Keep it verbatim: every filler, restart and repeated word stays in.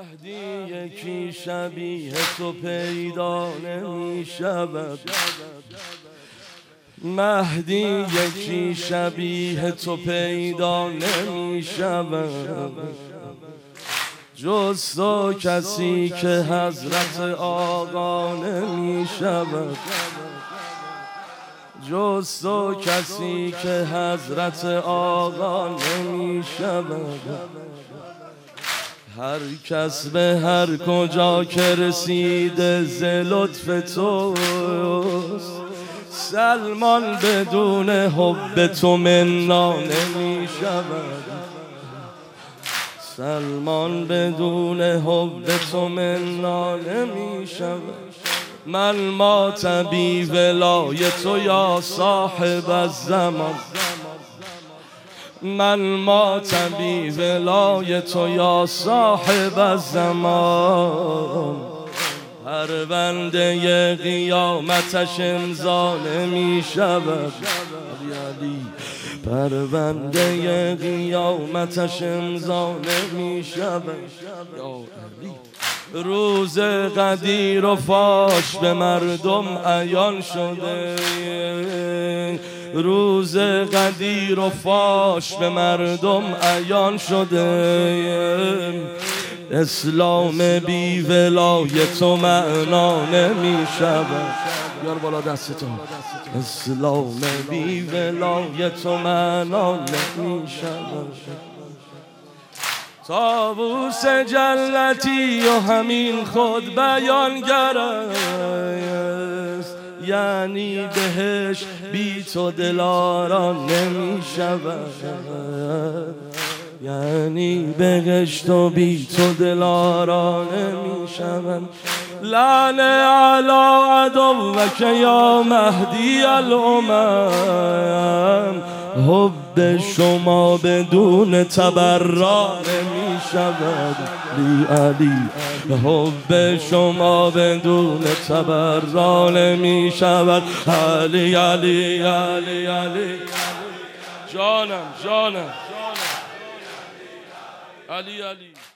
مهدی یکی شبیه تو پیدا نمی شود، مهدی یکی شبیه تو پیدا نمی شود، جز تو کسی که حضرت آقا نمی شود، جز تو کسی که حضرت آقا نمی شود. هر کس به هر کجا که رسیده ز لطف توست، سلمان بدون حب تو منا نمی شود، سلمان بدون حب تو منا نمی شود. من ماتبی ولای تو یا صاحب الزمان، من ماتبی ولای تو یا صاحب الزمان، پرونده قیامتش امضا نمی شود، پرونده قیامتش امضا نمی شود. روز قدیر و فاش به مردم عیان شده، روز قدیر و فاش به مردم عیان شده، اسلام بی ولای تو معنا نمی شود. بیار بالا دستتو. اسلام بی ولای تو معنا نمی شود. طاووس جلتی و همین خود بیانگر است، یعنی بهش بی تو دلارا نمی شود، یعنی بهشت و بی تو دلارا نمی شود. لعن علی عدوک یا مهدی الامم، حب شما بدون تبرا نمی شود. لی علی حب شما بدون تبرا نمی شود. علی علی علی علی جانم جانم علی علی